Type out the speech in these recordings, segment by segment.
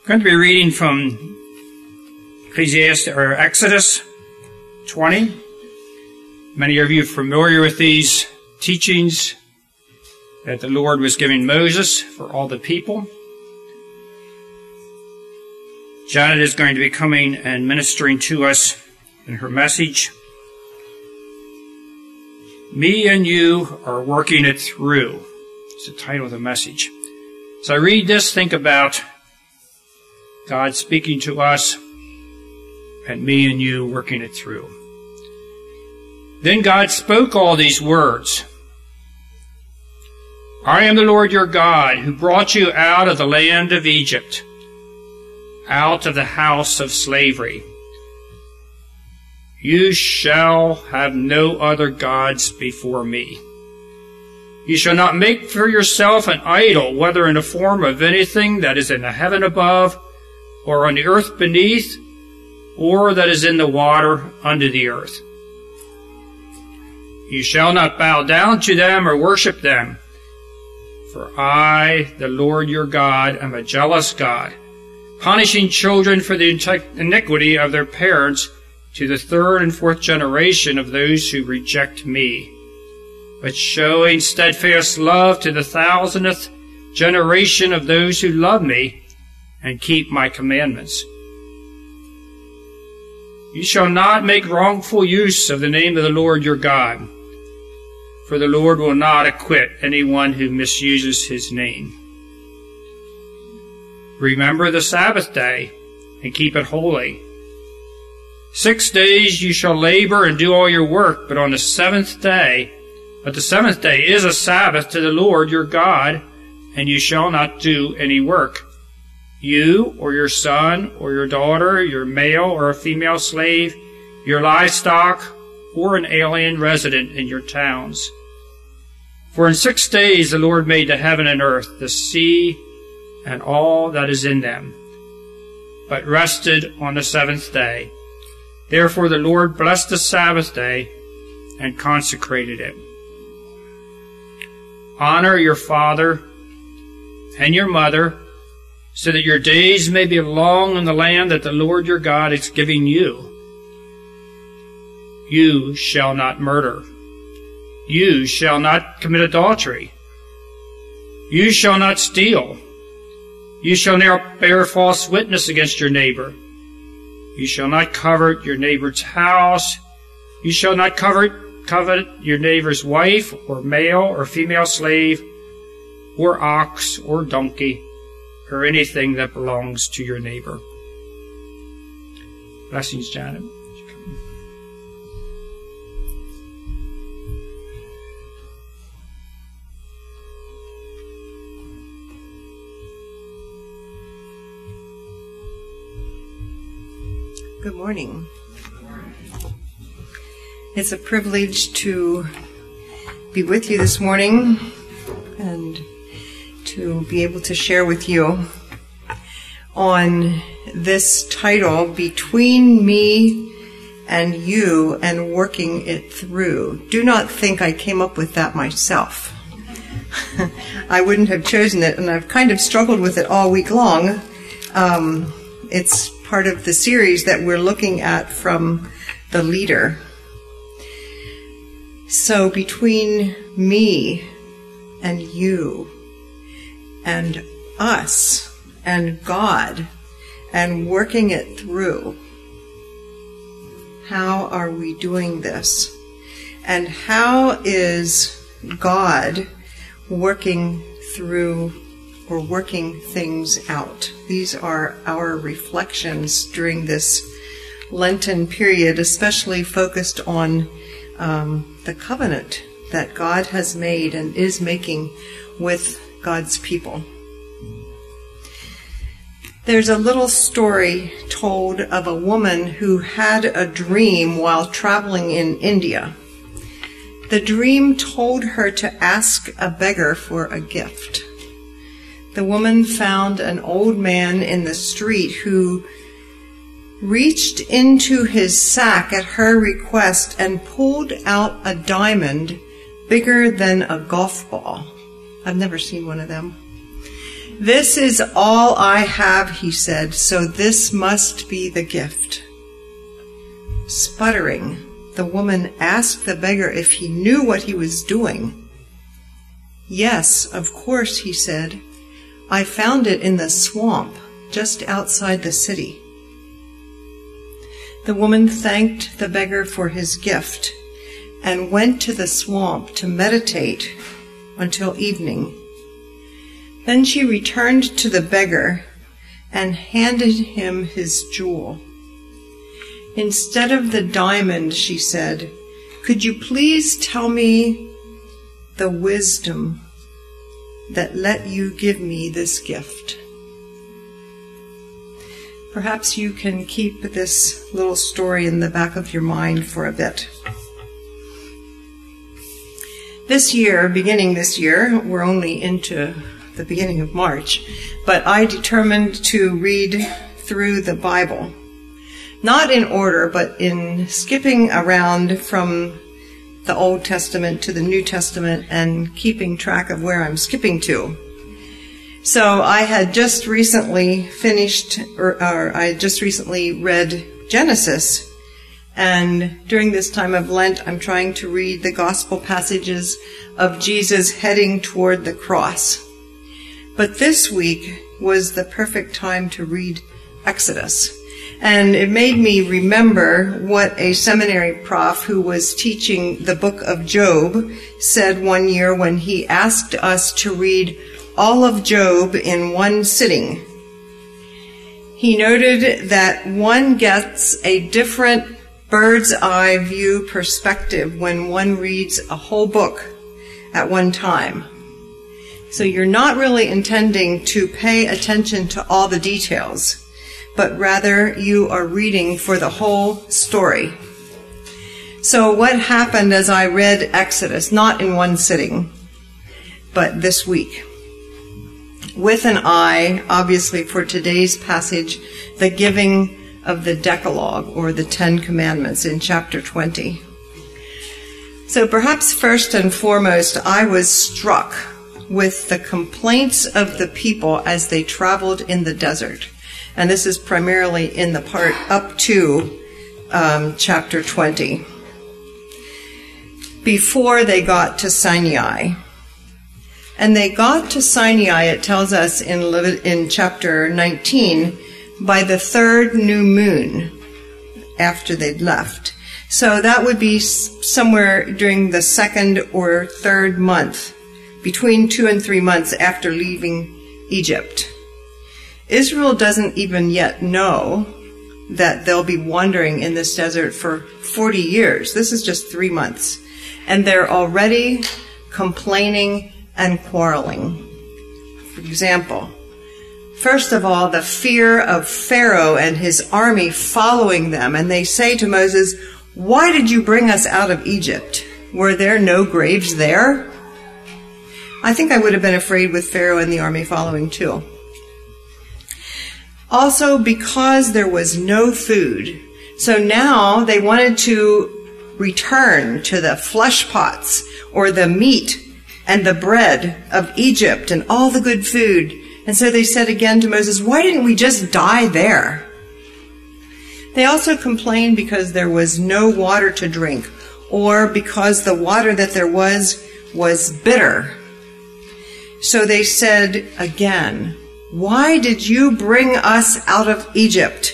I'm going to be reading from Exodus 20. Many of you are familiar with these teachings that the Lord was giving Moses for all the people. Janet is going to be coming and ministering to us in her message. Me and you are working it through. It's the title of the message. As I read this, think about God speaking to us and me and you working it through. Then God spoke all these words. I am the Lord your God, who brought you out of the land of Egypt, out of the house of slavery. You shall have no other gods before me. You shall not make for yourself an idol, whether in the form of anything that is in the heaven above, or on the earth beneath, or that is in the water under the earth. You shall not bow down to them or worship them. For I, the Lord your God, am a jealous God, punishing children for the iniquity of their parents to the third and fourth generation of those who reject me, but showing steadfast love to the 1,000th generation of those who love me and keep my commandments. You shall not make wrongful use of the name of the Lord your God, for the Lord will not acquit anyone who misuses his name. Remember the Sabbath day and keep it holy. 6 days you shall labor and do all your work, but the seventh day is a Sabbath to the Lord your God, and you shall not do any work. You or your son or your daughter, your male or a female slave, your livestock, or an alien resident in your towns. For in 6 days the Lord made the heaven and earth, the sea, and all that is in them, but rested on the seventh day. Therefore the Lord blessed the Sabbath day and consecrated it. Honor your father and your mother, so that your days may be long in the land that the Lord your God is giving you. You shall not murder. You shall not commit adultery. You shall not steal. You shall not bear false witness against your neighbor. You shall not covet your neighbor's house. You shall not covet your neighbor's wife, or male or female slave, or ox or donkey, or anything that belongs to your neighbor. Blessings, Janet. Good morning. It's a privilege to be with you this morning and to be able to share with you on this title, Between Me and You and Working It Through. Do not think I came up with that myself. I wouldn't have chosen it, and I've kind of struggled with it all week long. It's part of the series that we're looking at from the leader. So between me and you and us and God and working it through, how are we doing this? And how is God working through or working things out? These are our reflections during this Lenten period, especially focused on the covenant that God has made and is making with God's people. There's a little story told of a woman who had a dream while traveling in India. The dream told her to ask a beggar for a gift. The woman found an old man in the street who reached into his sack at her request and pulled out a diamond bigger than a golf ball. I've never seen one of them. "This is all I have," he said, "so this must be the gift." Sputtering, the woman asked the beggar if he knew what he was doing. "Yes, of course," he said. "I found it in the swamp just outside the city." The woman thanked the beggar for his gift and went to the swamp to meditate until evening. Then she returned to the beggar and handed him his jewel. "Instead of the diamond," she said, "could you please tell me the wisdom that let you give me this gift?" Perhaps you can keep this little story in the back of your mind for a bit. Beginning this year, we're only into the beginning of March, but I determined to read through the Bible. Not in order, but in skipping around from the Old Testament to the New Testament and keeping track of where I'm skipping to. So I had just recently read Genesis, and during this time of Lent, I'm trying to read the gospel passages of Jesus heading toward the cross. But this week was the perfect time to read Exodus. And it made me remember what a seminary prof who was teaching the book of Job said one year when he asked us to read all of Job in one sitting. He noted that one gets a different bird's eye view perspective when one reads a whole book at one time. So you're not really intending to pay attention to all the details, but rather you are reading for the whole story. So what happened as I read Exodus, not in one sitting, but this week? With an eye, obviously, for today's passage, the giving of the Decalogue, or the Ten Commandments, in chapter 20. So perhaps first and foremost, I was struck with the complaints of the people as they traveled in the desert. And this is primarily in the part up to chapter 20. Before they got to Sinai. And they got to Sinai, it tells us in chapter 19, by the third new moon after they'd left. So that would be somewhere during the second or third month, between 2 and 3 months after leaving Egypt. Israel doesn't even yet know that they'll be wandering in this desert for 40 years. This is just 3 months. And they're already complaining and quarreling. For example, first of all, the fear of Pharaoh and his army following them. And they say to Moses, "Why did you bring us out of Egypt? Were there no graves there?" I think I would have been afraid with Pharaoh and the army following too. Also, because there was no food. So now they wanted to return to the flesh pots or the meat and the bread of Egypt and all the good food. And so they said again to Moses, "Why didn't we just die there?" They also complained because there was no water to drink, or because the water that there was bitter. So they said again, "Why did you bring us out of Egypt?"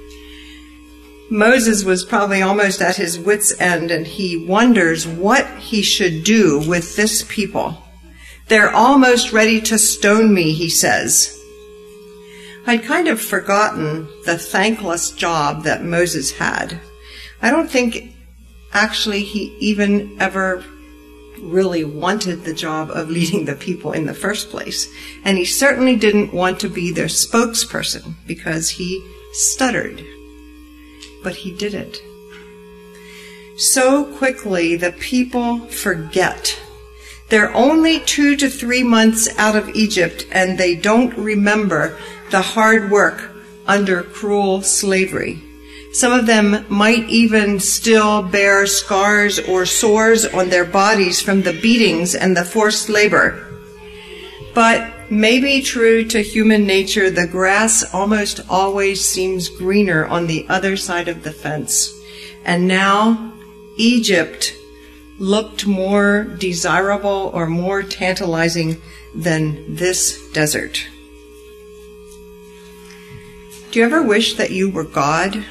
Moses was probably almost at his wit's end, and he wonders what he should do with this people. "They're almost ready to stone me," he says. I'd kind of forgotten the thankless job that Moses had. I don't think actually he even ever really wanted the job of leading the people in the first place. And he certainly didn't want to be their spokesperson because he stuttered. But he did it. So quickly the people forget. They're only 2 to 3 months out of Egypt, and they don't remember the hard work under cruel slavery. Some of them might even still bear scars or sores on their bodies from the beatings and the forced labor. But may be true to human nature. The grass almost always seems greener on the other side of the fence. And now Egypt looked more desirable or more tantalizing than this desert. Do you ever wish that you were God?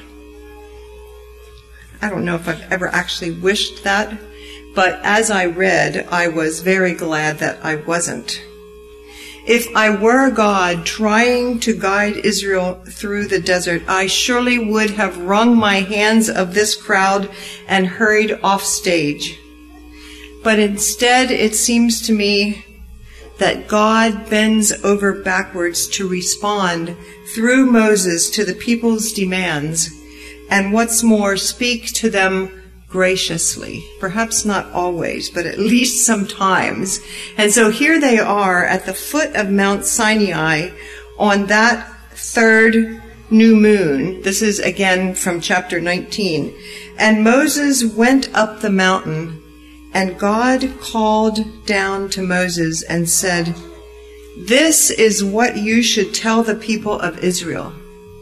I don't know if I've ever actually wished that, but as I read, I was very glad that I wasn't. If I were God trying to guide Israel through the desert, I surely would have wrung my hands of this crowd and hurried off stage. But instead, it seems to me that God bends over backwards to respond through Moses to the people's demands, and what's more, speak to them graciously. Perhaps not always, but at least sometimes. And so here they are at the foot of Mount Sinai on that third new moon. This is again from chapter 19. And Moses went up the mountain, and God called down to Moses and said, "This is what you should tell the people of Israel.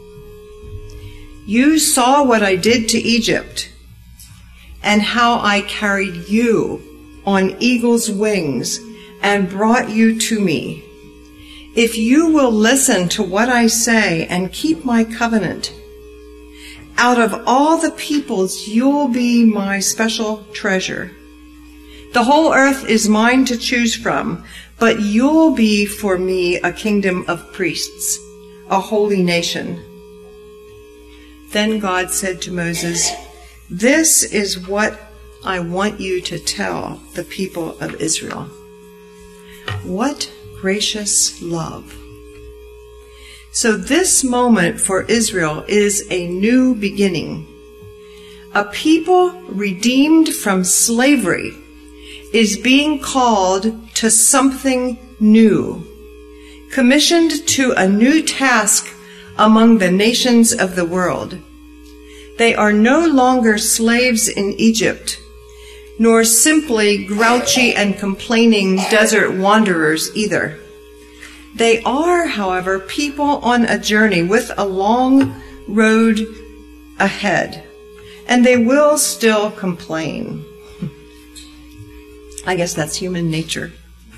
You saw what I did to Egypt, and how I carried you on eagle's wings and brought you to me. If you will listen to what I say and keep my covenant, out of all the peoples you'll be my special treasure. The whole earth is mine to choose from, but you'll be for me a kingdom of priests, a holy nation." Then God said to Moses, "This is what I want you to tell the people of Israel." What gracious love. So this moment for Israel is a new beginning. A people redeemed from slavery is being called to something new, commissioned to a new task among the nations of the world. They are no longer slaves in Egypt, nor simply grouchy and complaining desert wanderers either. They are, however, people on a journey with a long road ahead, and they will still complain. I guess that's human nature.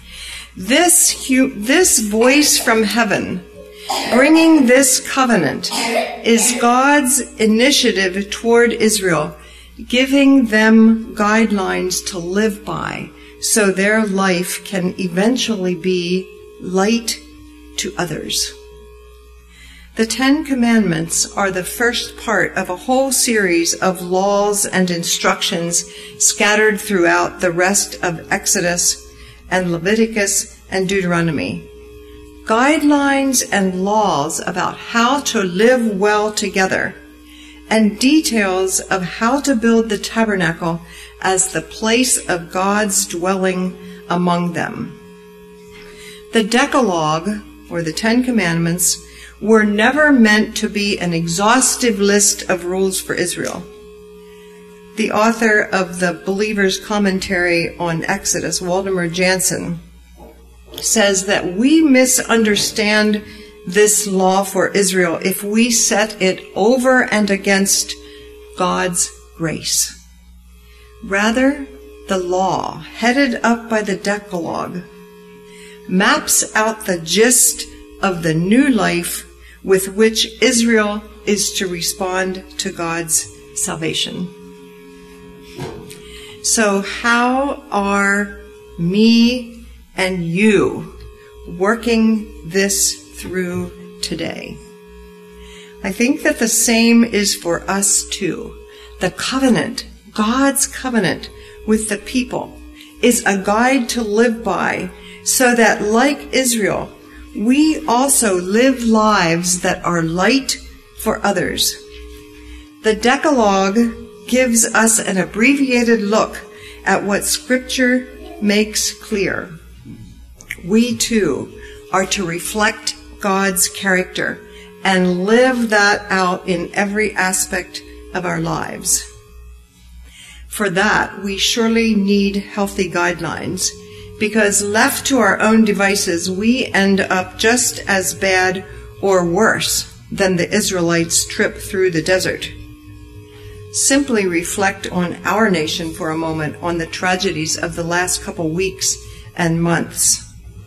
This voice from heaven, bringing this covenant, is God's initiative toward Israel, giving them guidelines to live by so their life can eventually be light to others. The Ten Commandments are the first part of a whole series of laws and instructions scattered throughout the rest of Exodus and Leviticus and Deuteronomy. Guidelines and laws about how to live well together, and details of how to build the tabernacle as the place of God's dwelling among them. The Decalogue, or the Ten Commandments, were never meant to be an exhaustive list of rules for Israel. The author of the Believer's Commentary on Exodus, Waldemar Jansen, says that we misunderstand this law for Israel if we set it over and against God's grace. Rather, the law, headed up by the Decalogue, maps out the gist of the new life with which Israel is to respond to God's salvation. So how are me and you working this through today? I think that the same is for us too. The covenant, God's covenant with the people, is a guide to live by so that, like Israel, we also live lives that are light for others. The Decalogue gives us an abbreviated look at what Scripture makes clear. We too are to reflect God's character and live that out in every aspect of our lives. For that, we surely need healthy guidelines, because left to our own devices, we end up just as bad or worse than the Israelites' trip through the desert. Simply reflect on our nation for a moment, on the tragedies of the last couple weeks and months.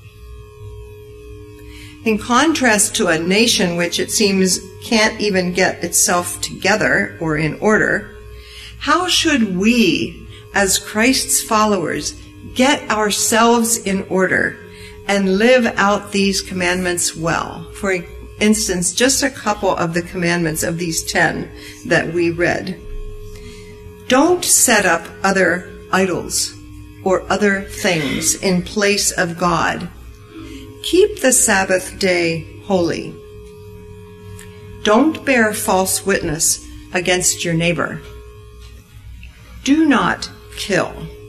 In contrast to a nation which it seems can't even get itself together or in order, how should we, as Christ's followers, get ourselves in order and live out these commandments well? For instance, just a couple of the commandments of these 10 that we read. Don't set up other idols or other things in place of God. Keep the Sabbath day holy. Don't bear false witness against your neighbor. Do not kill.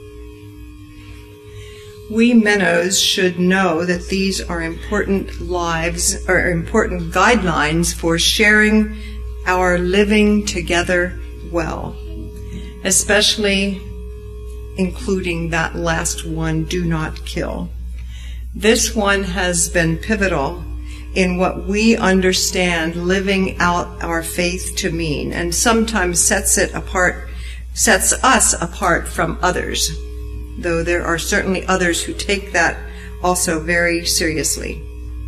We Mennos should know that these are important important guidelines for sharing our living together well, especially including that last one, do not kill. This one has been pivotal in what we understand living out our faith to mean, and sometimes sets us apart from others, though there are certainly others who take that also very seriously.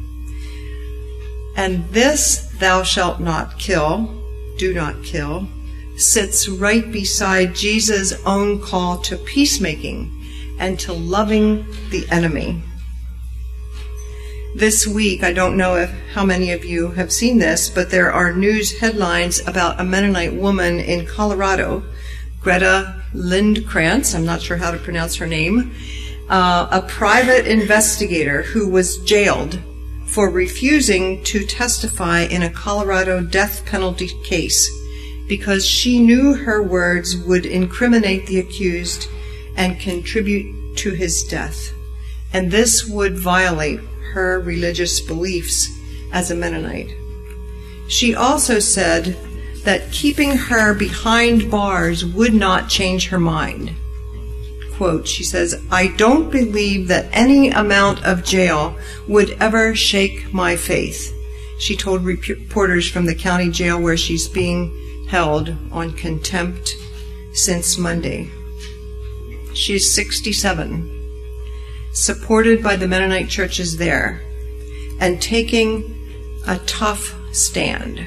And this, thou shalt not kill, do not kill, sits right beside Jesus' own call to peacemaking and to loving the enemy. This week, I don't know how many of you have seen this, but there are news headlines about a Mennonite woman in Colorado, Greta Lindkrantz, I'm not sure how to pronounce her name, a private investigator who was jailed for refusing to testify in a Colorado death penalty case because she knew her words would incriminate the accused and contribute to his death. And this would violate her religious beliefs as a Mennonite. She also said that keeping her behind bars would not change her mind. Quote, she says, I don't believe that any amount of jail would ever shake my faith, she told reporters from the county jail where she's being held on contempt since Monday. She's 67. Supported by the Mennonite churches there, and taking a tough stand.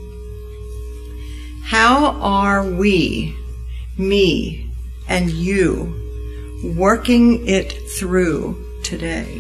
How are we, me and you, working it through today?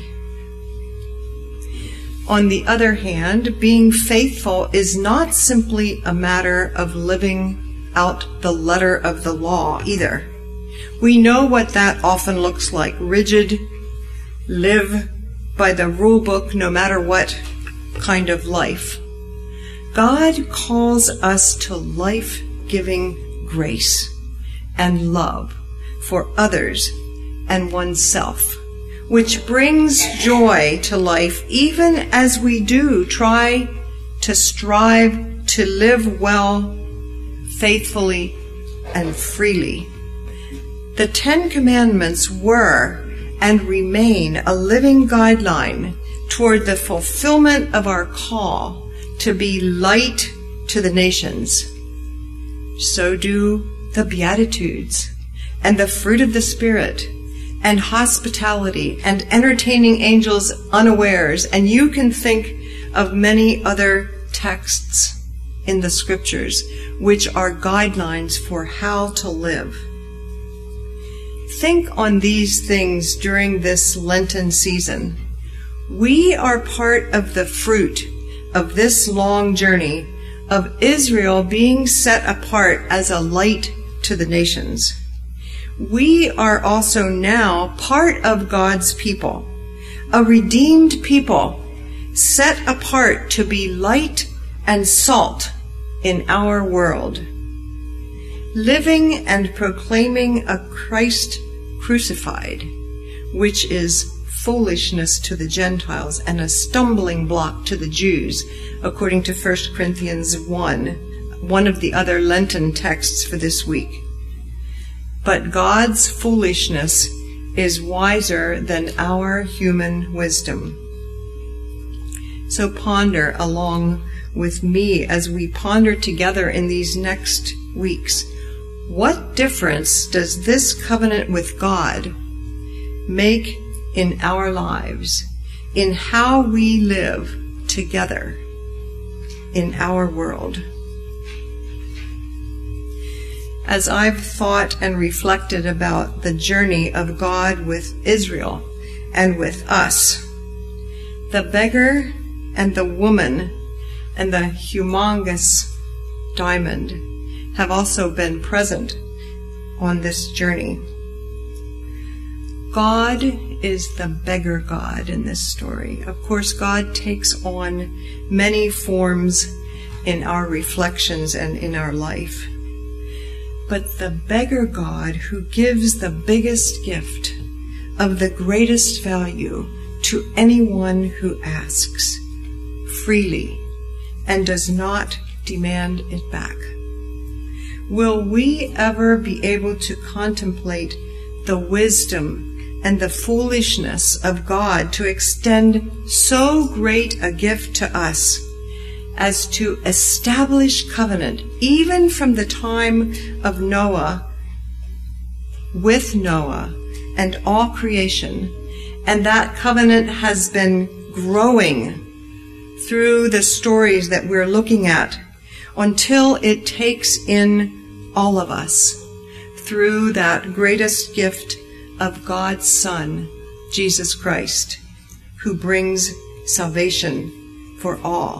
On the other hand, being faithful is not simply a matter of living out the letter of the law either. We know what that often looks like, rigid, live by the rule book no matter what kind of life. God calls us to life-giving grace and love for others and oneself, which brings joy to life even as we do try to strive to live well, faithfully, and freely. The 10 Commandments were and remain a living guideline toward the fulfillment of our call to be light to the nations. So do the Beatitudes and the fruit of the Spirit and hospitality and entertaining angels unawares, and you can think of many other texts in the Scriptures which are guidelines for how to live. Think on these things during this Lenten season. We are part of the fruit of this long journey of Israel being set apart as a light to the nations. We are also now part of God's people, a redeemed people set apart to be light and salt in our world, living and proclaiming a Christ crucified, which is foolishness to the Gentiles and a stumbling block to the Jews, according to 1 Corinthians 1, one of the other Lenten texts for this week. But God's foolishness is wiser than our human wisdom. So ponder along with me as we ponder together in these next weeks. What difference does this covenant with God make in our lives, in how we live together in our world? As I've thought and reflected about the journey of God with Israel and with us, the beggar and the woman and the humongous diamond have also been present on this journey. God is the beggar God in this story. Of course, God takes on many forms in our reflections and in our life. But the beggar God who gives the biggest gift of the greatest value to anyone who asks freely and does not demand it back. Will we ever be able to contemplate the wisdom and the foolishness of God to extend so great a gift to us as to establish covenant, even from the time of Noah, with Noah and all creation, and that covenant has been growing through the stories that we're looking at until it takes in all of us through that greatest gift of God's Son, Jesus Christ, who brings salvation for all.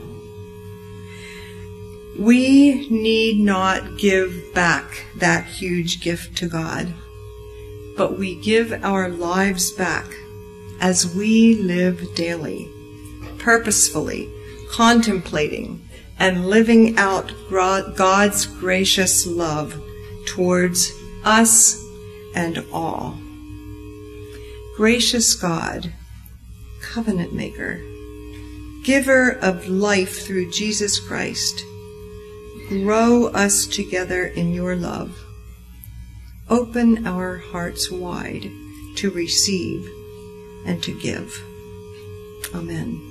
We need not give back that huge gift to God, but we give our lives back as we live daily, purposefully, contemplating and living out God's gracious love towards us and all. Gracious God, covenant maker, giver of life through Jesus Christ, grow us together in your love. Open our hearts wide to receive and to give. Amen.